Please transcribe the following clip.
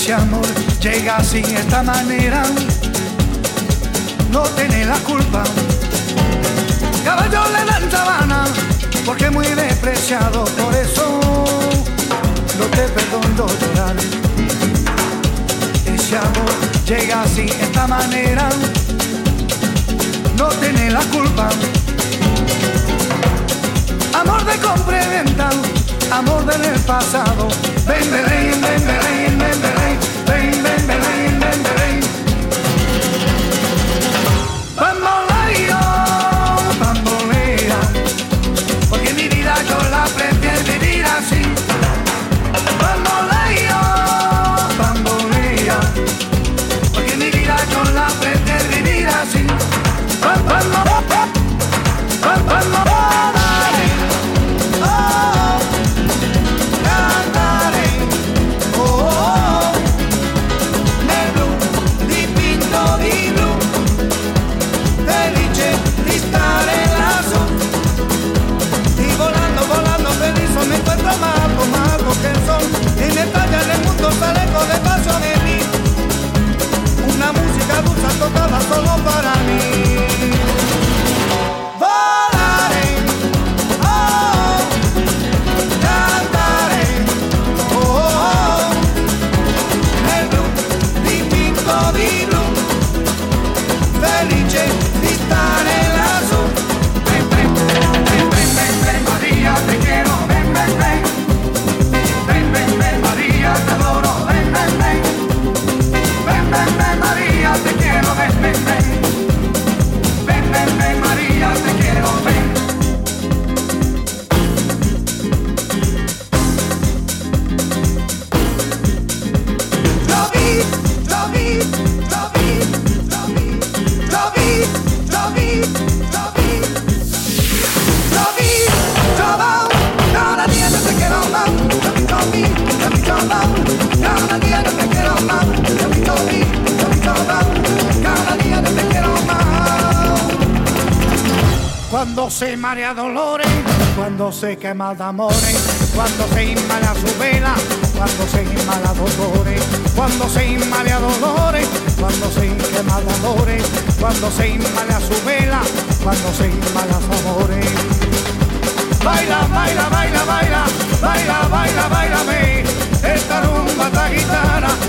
ese amor llega así, esta manera, no tiene la culpa. Caballo le dan sabana, porque es muy despreciado, por eso no te perdono llorar. Ese amor llega así, esta manera, no tiene la culpa. Amor de compra y venta, amor del pasado. Ven, ven, ven, ven, ven, ven, ven, ven, ven, ven, ven, ven, ven. Bamboleo, bambolea, porque mi vida yo la prefiero vivir así. Bamboleo, bambolea, porque mi vida yo la prefiero vivir así. Bamboleo, bamboleo. Me encuentro más que el sol en estalla en el mundo sale con el paso de mí. Una música dulce tocada solo para mí. Volaré, oh, cantaré, oh, oh, nel blu dipinto di blu, felice di stare lassù. Ven, ven, ven, ven, ven, ven, Maria, te quiero. Ven, ven, ven, ven, ven, María, te adoro, ven, ven, ven, ven, ven, ven, María, te quiero, ven, ven, ven, ven, ven, ven, María, te quiero, ven. Cuando se marea dolores, cuando se quema de amores, cuando se inmala su vela, cuando se inmala dolores, cuando se inmala dolores, cuando se quema de amores, cuando se inmala su vela, cuando se inmala su amores. Baila, baila, baila, baila, baila, baila, bailame, esta rumba, esta guitarra,